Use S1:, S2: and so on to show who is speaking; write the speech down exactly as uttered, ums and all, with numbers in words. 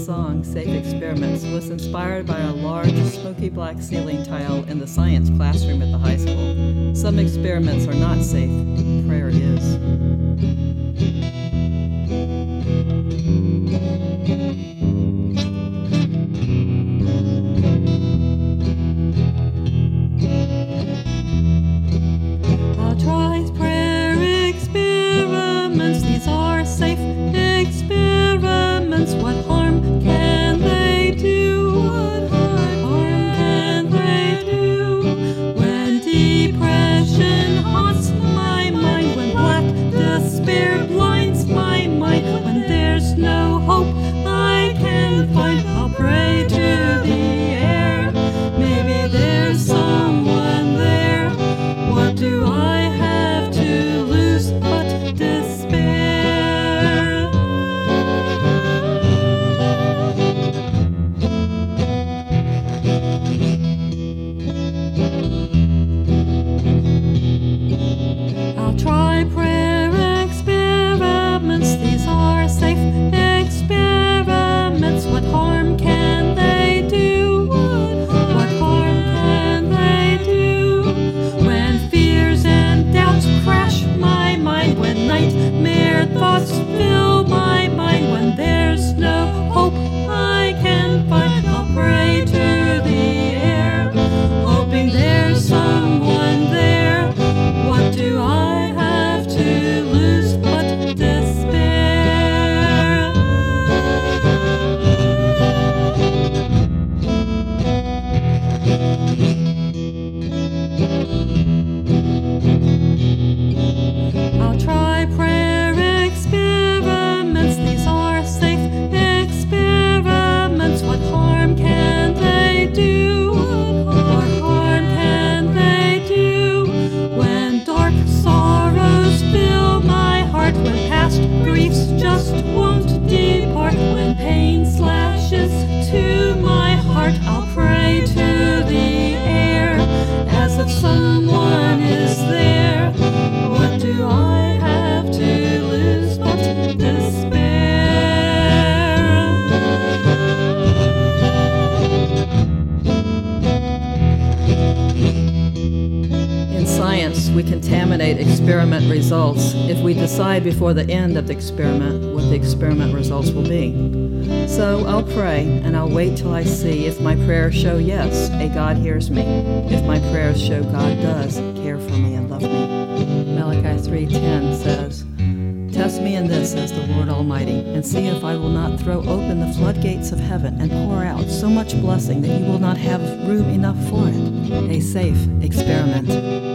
S1: song, Safe Experiments, was inspired by a large smoky black ceiling tile in the science classroom at the high school. Some experiments are not safe. Prayer is.
S2: I'll try prayer experiments. These are safe experiments. What harm can they do? What harm can they do? When depression haunts my mind, when black despair blinds my mind, when there's no hope I can find, I'll pray to the air. Maybe there's someone there. What do I have to lose but despair? I'll try prayer experiments. These are safe experiments. What harm can they do? What harm can they do? When fears and doubts crash my mind, when nightmare thoughts fill my mind, when there's no hope I can find, I'll pray to the air, hoping there's someone there. What do I have to lose but despair? I'll try prayer experiments. These are safe experiments. What harm can they do? What harm can they do? When dark sorrows fill my heart, when past griefs just won't depart, when pain slashes to my heart, I'll pray to the air as if someone is there. What do I have to lose but despair?
S1: In science, we contaminate experiment results if we decide before the end of the experiment what the experiment results will be. So I'll pray, and I'll wait till I see if my prayers show yes, a God hears me, if my prayers show God does care for me and love me. Malachi three ten says, "Test me in this, says the Lord Almighty, and see if I will not throw open the floodgates of heaven and pour out so much blessing that you will not have room enough for it." A safe experiment.